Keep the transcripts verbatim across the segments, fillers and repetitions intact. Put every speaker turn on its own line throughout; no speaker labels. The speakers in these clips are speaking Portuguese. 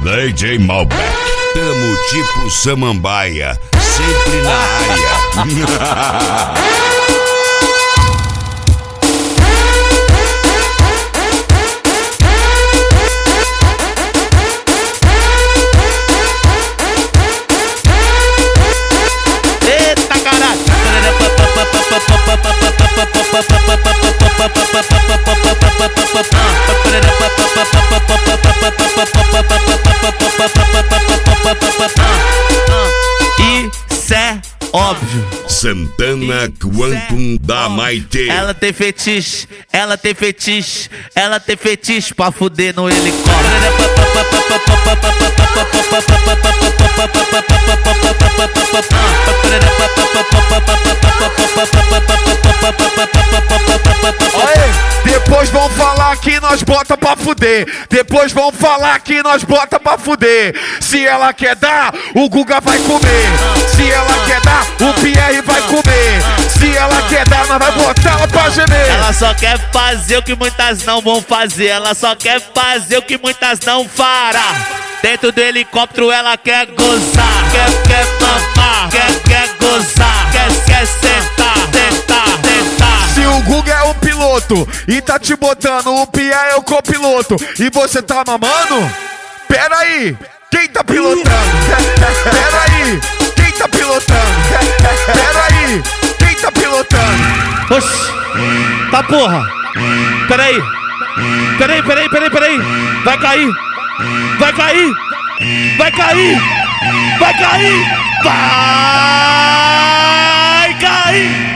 D J Malbec. Tamo tipo samambaia, sempre na área.
Eita caralho! Isso é óbvio.
Santana Quantum da Maitê.
Ela tem fetiche, ela tem fetiche, ela tem fetiche pra fuder no helicóptero.
Depois vão falar que nós bota pra fuder. Depois vão falar que nós bota pra fuder. Se ela quer dar, o Guga vai comer. Se ela quer dar, o Pierre vai comer. Se ela quer dar, nós vai botar ela pra gemer.
Ela só quer fazer o que muitas não vão fazer. Ela só quer fazer o que muitas não fará. Dentro do helicóptero ela quer gozar. Quer, quer mamar, quer, quer gozar. Quer, quer sentar, tentar, tentar.
Se o Guga é o piloto e tá te botando, o Pierre é o copiloto e você tá mamando? Pera aí, quem tá pilotando? Pera aí, quem tá pilotando? Pera aí, quem tá pilotando?
Oxi, tá porra. Peraí, peraí, peraí, peraí, peraí. Vai cair, vai cair, vai cair, vai cair, vai cair.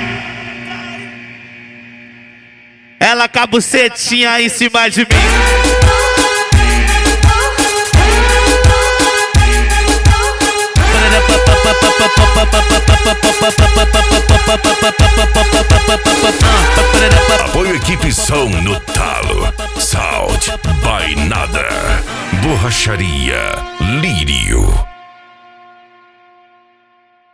Ela com a bucetinha em cima de mim.
Apoio Equipe Som no talo. Sound by Nada. Borracharia Lírio.